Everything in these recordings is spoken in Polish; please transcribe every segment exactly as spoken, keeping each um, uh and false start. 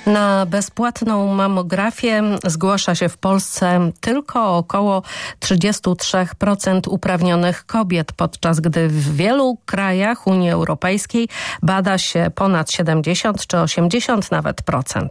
Na bezpłatną mamografię zgłasza się w Polsce tylko około trzydzieści trzy procent uprawnionych kobiet, podczas gdy w wielu krajach Unii Europejskiej bada się ponad siedemdziesiąt czy osiemdziesiąt nawet procent.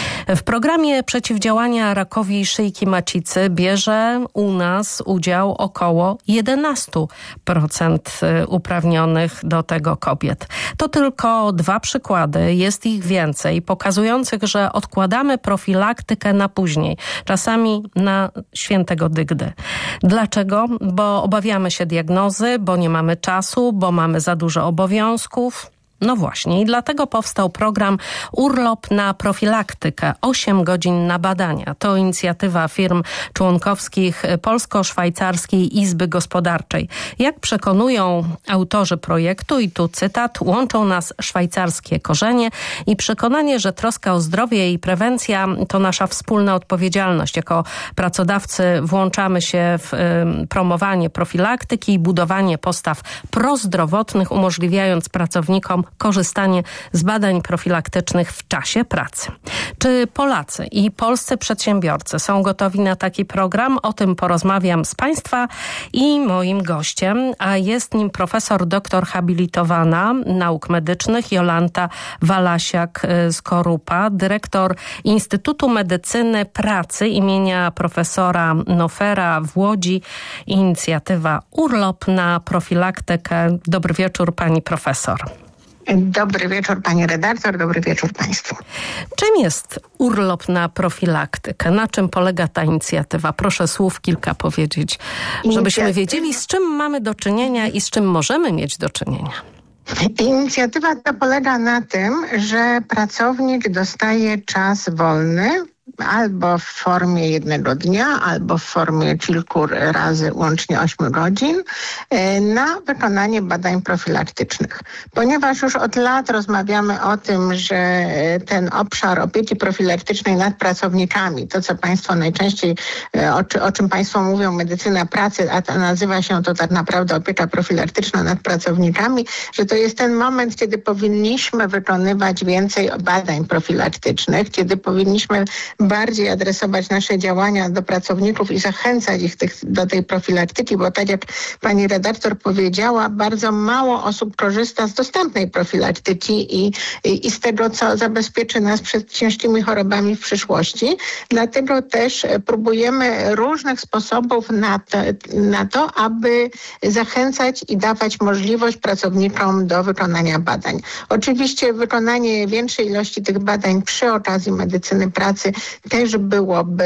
W programie przeciwdziałania rakowi szyjki macicy bierze u nas udział około jedenaście procent uprawnionych do tego kobiet. To tylko dwa przykłady, jest ich więcej, pokazujących, że odkładamy profilaktykę na później, czasami na świętego dygdy. Dlaczego? Bo obawiamy się diagnozy, bo nie mamy czasu, bo mamy za dużo obowiązków. No właśnie i dlatego powstał program Urlop na profilaktykę, osiem godzin na badania. To inicjatywa firm członkowskich Polsko-Szwajcarskiej Izby Gospodarczej. Jak przekonują autorzy projektu, i tu cytat, łączą nas szwajcarskie korzenie i przekonanie, że troska o zdrowie i prewencja to nasza wspólna odpowiedzialność. Jako pracodawcy włączamy się w y, promowanie profilaktyki i budowanie postaw prozdrowotnych, umożliwiając pracownikom korzystanie z badań profilaktycznych w czasie pracy. Czy Polacy i polscy przedsiębiorcy są gotowi na taki program? O tym porozmawiam z Państwa i moim gościem, a jest nim profesor doktor habilitowana nauk medycznych Jolanta Walasiak-Skorupa, dyrektor Instytutu Medycyny Pracy imienia profesora Nofera w Łodzi. Inicjatywa Urlop na profilaktykę. Dobry wieczór, pani profesor. Dobry wieczór, pani redaktor, dobry wieczór państwu. Czym jest urlop na profilaktykę? Na czym polega ta inicjatywa? Proszę słów kilka powiedzieć, żebyśmy wiedzieli, z czym mamy do czynienia i z czym możemy mieć do czynienia. Inicjatywa ta polega na tym, że pracownik dostaje czas wolny, albo w formie jednego dnia, albo w formie kilku razy, łącznie ośmiu godzin, na wykonanie badań profilaktycznych. Ponieważ już od lat rozmawiamy o tym, że ten obszar opieki profilaktycznej nad pracownikami, to co Państwo najczęściej, o, czy, o czym Państwo mówią, medycyna pracy, a to nazywa się to tak naprawdę opieka profilaktyczna nad pracownikami, że to jest ten moment, kiedy powinniśmy wykonywać więcej badań profilaktycznych, kiedy powinniśmy bardziej adresować nasze działania do pracowników i zachęcać ich tych, do tej profilaktyki, bo tak jak pani redaktor powiedziała, bardzo mało osób korzysta z dostępnej profilaktyki i, i, i z tego, co zabezpieczy nas przed ciężkimi chorobami w przyszłości. Dlatego też próbujemy różnych sposobów na to, na to, aby zachęcać i dawać możliwość pracownikom do wykonania badań. Oczywiście wykonanie większej ilości tych badań przy okazji medycyny pracy też byłoby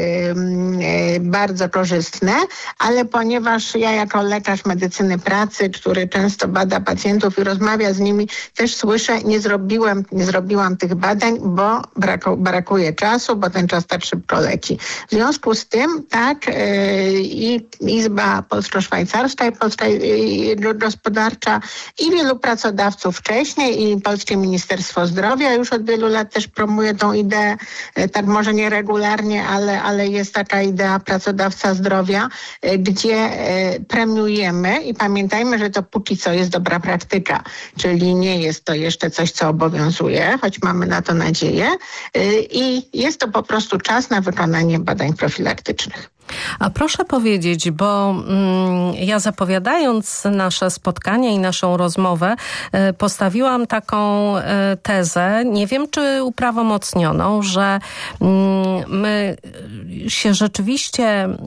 bardzo korzystne, ale ponieważ ja jako lekarz medycyny pracy, który często bada pacjentów i rozmawia z nimi, też słyszę, nie zrobiłem, nie zrobiłam tych badań, bo braku, brakuje czasu, bo ten czas tak szybko leci. W związku z tym, tak, i Izba Polsko-Szwajcarska i Polska Gospodarcza i wielu pracodawców wcześniej i Polskie Ministerstwo Zdrowia już od wielu lat też promuje tą ideę, tak może nie regularnie, ale, ale jest taka idea pracodawca zdrowia, gdzie premiujemy i pamiętajmy, że to póki co jest dobra praktyka, czyli nie jest to jeszcze coś, co obowiązuje, choć mamy na to nadzieję i jest to po prostu czas na wykonanie badań profilaktycznych. A proszę powiedzieć, bo mm, ja zapowiadając nasze spotkanie i naszą rozmowę y, postawiłam taką y, tezę, nie wiem czy uprawomocnioną, że y, my się rzeczywiście y,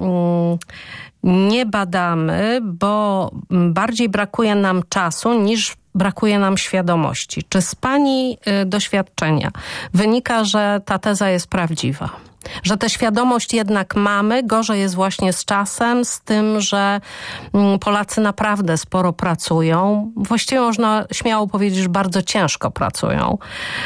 nie badamy, bo bardziej brakuje nam czasu niż brakuje nam świadomości. Czy z pani y, doświadczenia wynika, że ta teza jest prawdziwa? Że tę świadomość jednak mamy, gorzej jest właśnie z czasem, z tym, że Polacy naprawdę sporo pracują. Właściwie można śmiało powiedzieć, że bardzo ciężko pracują.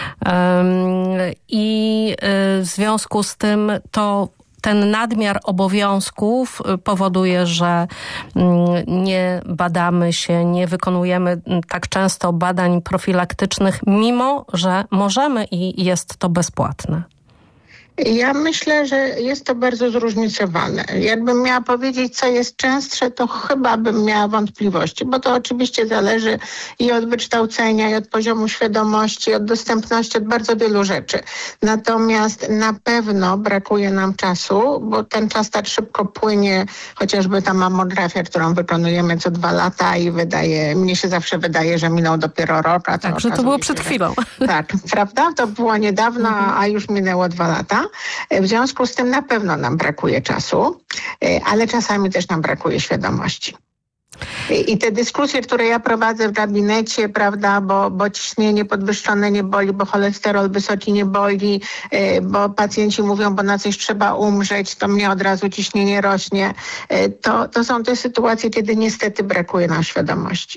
I w związku z tym to ten nadmiar obowiązków powoduje, że nie badamy się, nie wykonujemy tak często badań profilaktycznych, mimo że możemy i jest to bezpłatne. Ja myślę, że jest to bardzo zróżnicowane. Jakbym miała powiedzieć, co jest częstsze, to chyba bym miała wątpliwości, bo to oczywiście zależy i od wykształcenia, i od poziomu świadomości, od dostępności, od bardzo wielu rzeczy. Natomiast na pewno brakuje nam czasu, bo ten czas tak szybko płynie, chociażby ta mamografia, którą wykonujemy co dwa lata i wydaje, mnie się zawsze wydaje, że minął dopiero rok. A to tak, że to było przed się, chwilą. Że, tak, prawda? To było niedawno, mhm. a już minęło dwa lata. W związku z tym na pewno nam brakuje czasu, ale czasami też nam brakuje świadomości. I te dyskusje, które ja prowadzę w gabinecie, prawda, bo, bo ciśnienie podwyższone nie boli, bo cholesterol wysoki nie boli, bo pacjenci mówią, bo na coś trzeba umrzeć, to mnie od razu ciśnienie rośnie. To, to są te sytuacje, kiedy niestety brakuje nam świadomości.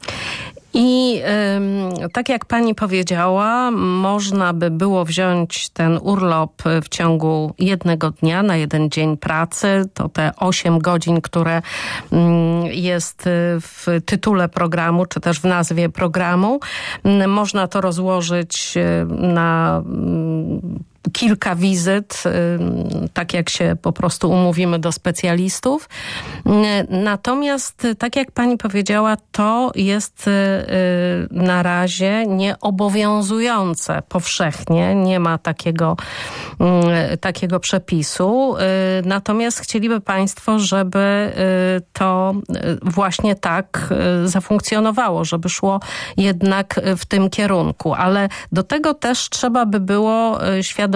I y, tak jak pani powiedziała, można by było wziąć ten urlop w ciągu jednego dnia, na jeden dzień pracy. To te osiem godzin, które y, jest w tytule programu, czy też w nazwie programu. Y, można to rozłożyć na y, kilka wizyt, tak jak się po prostu umówimy do specjalistów. Natomiast, tak jak pani powiedziała, to jest na razie nieobowiązujące powszechnie. Nie ma takiego, takiego przepisu. Natomiast chcieliby państwo, żeby to właśnie tak zafunkcjonowało, żeby szło jednak w tym kierunku. Ale do tego też trzeba by było świadomości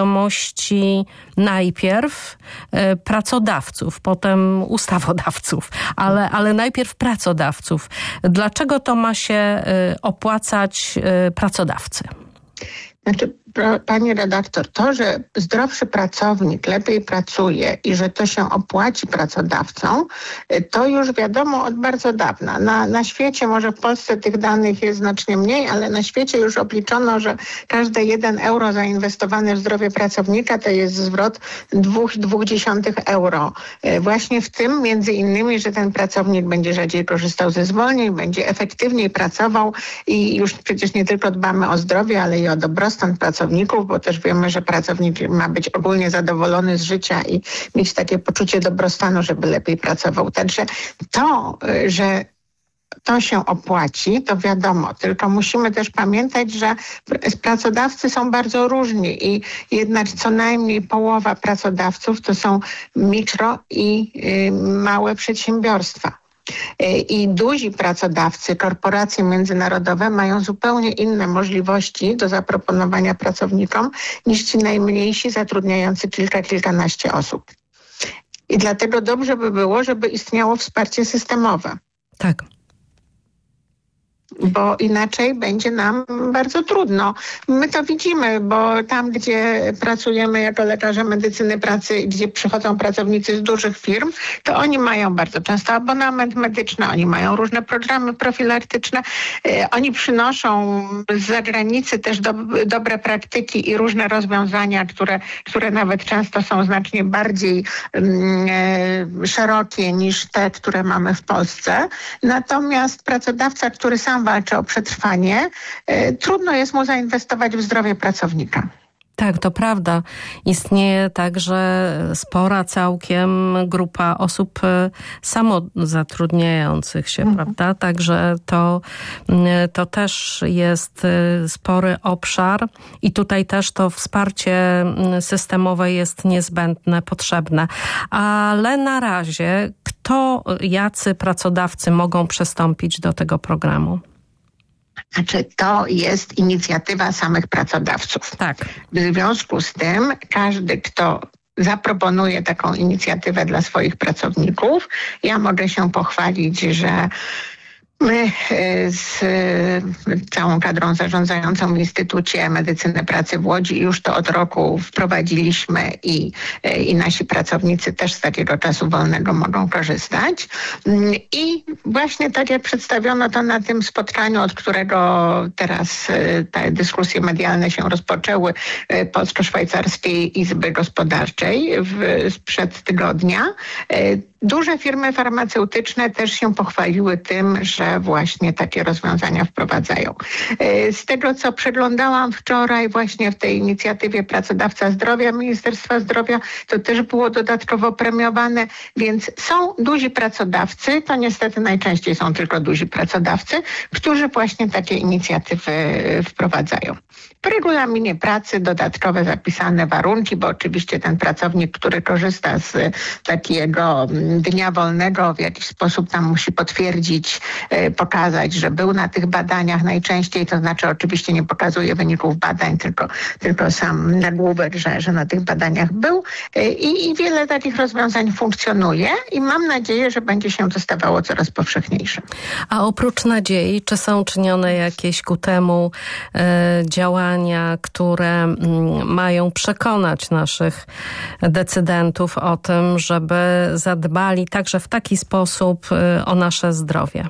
najpierw y, pracodawców, potem ustawodawców, ale, ale najpierw pracodawców. Dlaczego to ma się y, opłacać y, pracodawcy? Znaczy, pani redaktor, to, że zdrowszy pracownik lepiej pracuje i że to się opłaci pracodawcom, to już wiadomo od bardzo dawna. Na, na świecie, może w Polsce tych danych jest znacznie mniej, ale na świecie już obliczono, że każde jeden euro zainwestowane w zdrowie pracownika to jest zwrot dwóch i dwóch dziesiątych euro. Właśnie w tym między innymi, że ten pracownik będzie rzadziej korzystał ze zwolnień, będzie efektywniej pracował i już przecież nie tylko dbamy o zdrowie, ale i o dobrostan pracowników, bo też wiemy, że pracownik ma być ogólnie zadowolony z życia i mieć takie poczucie dobrostanu, żeby lepiej pracował. Także to, że to się opłaci, to wiadomo, tylko musimy też pamiętać, że pracodawcy są bardzo różni i jednak co najmniej połowa pracodawców to są mikro i y, małe przedsiębiorstwa. I duzi pracodawcy, korporacje międzynarodowe mają zupełnie inne możliwości do zaproponowania pracownikom niż ci najmniejsi zatrudniający kilka, kilkanaście osób. I dlatego dobrze by było, żeby istniało wsparcie systemowe. Tak. Bo inaczej będzie nam bardzo trudno. My to widzimy, bo tam, gdzie pracujemy jako lekarze medycyny pracy, gdzie przychodzą pracownicy z dużych firm, to oni mają bardzo często abonament medyczny, oni mają różne programy profilaktyczne, oni przynoszą z zagranicy też do, dobre praktyki i różne rozwiązania, które, które nawet często są znacznie bardziej e, szerokie niż te, które mamy w Polsce. Natomiast pracodawca, który sam walczy o przetrwanie, y, trudno jest mu zainwestować w zdrowie pracownika. Tak, to prawda. Istnieje także spora całkiem grupa osób samozatrudniających się, mhm. prawda? Także to, to też jest spory obszar i tutaj też to wsparcie systemowe jest niezbędne, potrzebne. Ale na razie kto, jacy pracodawcy mogą przystąpić do tego programu? Znaczy, to jest inicjatywa samych pracodawców. Tak. W związku z tym każdy, kto zaproponuje taką inicjatywę dla swoich pracowników, ja mogę się pochwalić, że my z całą kadrą zarządzającą w Instytucie Medycyny Pracy w Łodzi już to od roku wprowadziliśmy i, i nasi pracownicy też z takiego czasu wolnego mogą korzystać. I właśnie tak jak przedstawiono to na tym spotkaniu, od którego teraz te dyskusje medialne się rozpoczęły, Polsko-Szwajcarskiej Izby Gospodarczej w, sprzed tygodnia, duże firmy farmaceutyczne też się pochwaliły tym, że że właśnie takie rozwiązania wprowadzają. Z tego, co przeglądałam wczoraj właśnie w tej inicjatywie Pracodawca Zdrowia Ministerstwa Zdrowia, to też było dodatkowo premiowane, więc są duzi pracodawcy, to niestety najczęściej są tylko duzi pracodawcy, którzy właśnie takie inicjatywy wprowadzają. W regulaminie pracy dodatkowe zapisane warunki, bo oczywiście ten pracownik, który korzysta z takiego dnia wolnego, w jakiś sposób tam musi potwierdzić, pokazać, że był na tych badaniach najczęściej, to znaczy oczywiście nie pokazuje wyników badań, tylko, tylko sam nagłówek, że, że na tych badaniach był I, i wiele takich rozwiązań funkcjonuje i mam nadzieję, że będzie się to stawało coraz powszechniejsze. A oprócz nadziei, czy są czynione jakieś ku temu e, działania, które m, mają przekonać naszych decydentów o tym, żeby zadbali także w taki sposób e, o nasze zdrowie?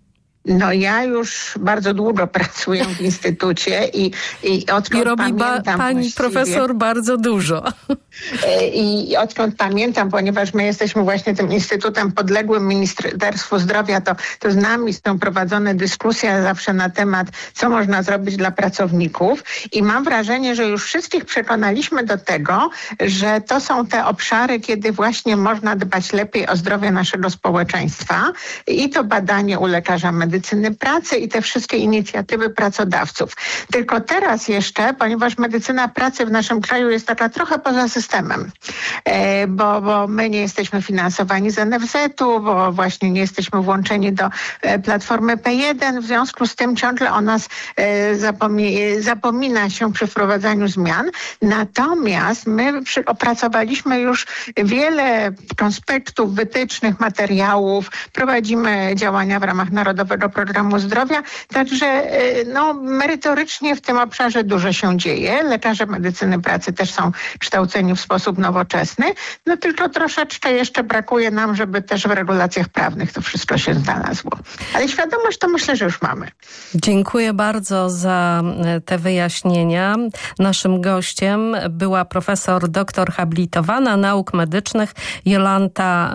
No ja już bardzo długo pracuję w instytucie i, i odkąd I robi pamiętam... Ba- pani profesor bardzo dużo. I, I odkąd pamiętam, ponieważ my jesteśmy właśnie tym instytutem podległym Ministerstwu Zdrowia, to, to z nami są prowadzone dyskusje zawsze na temat, co można zrobić dla pracowników i mam wrażenie, że już wszystkich przekonaliśmy do tego, że to są te obszary, kiedy właśnie można dbać lepiej o zdrowie naszego społeczeństwa i to badanie u lekarza medycyny pracy i te wszystkie inicjatywy pracodawców. Tylko teraz jeszcze, ponieważ medycyna pracy w naszym kraju jest taka trochę poza systemem, e, bo, bo my nie jesteśmy finansowani z en ef zetu, bo właśnie nie jesteśmy włączeni do e, platformy P jeden, w związku z tym ciągle o nas e, zapomi- zapomina się przy wprowadzaniu zmian. Natomiast my przy, opracowaliśmy już wiele konspektów, wytycznych, materiałów, prowadzimy działania w ramach Narodowego Programu Zdrowia, także no, merytorycznie w tym obszarze dużo się dzieje. Lekarze medycyny pracy też są kształceni w sposób nowoczesny, no tylko troszeczkę jeszcze brakuje nam, żeby też w regulacjach prawnych to wszystko się znalazło. Ale świadomość to myślę, że już mamy. Dziękuję bardzo za te wyjaśnienia. Naszym gościem była profesor doktor habilitowana nauk medycznych Jolanta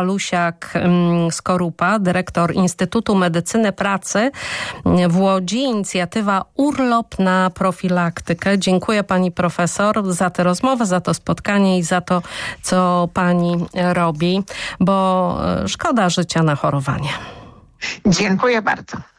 Walusiak-Skorupa, dyrektor Instytutu Medycyny Pracy w Łodzi, inicjatywa Urlop na profilaktykę. Dziękuję pani profesor za tę rozmowę, za to spotkanie i za to, co pani robi, bo szkoda życia na chorowanie. Dziękuję bardzo.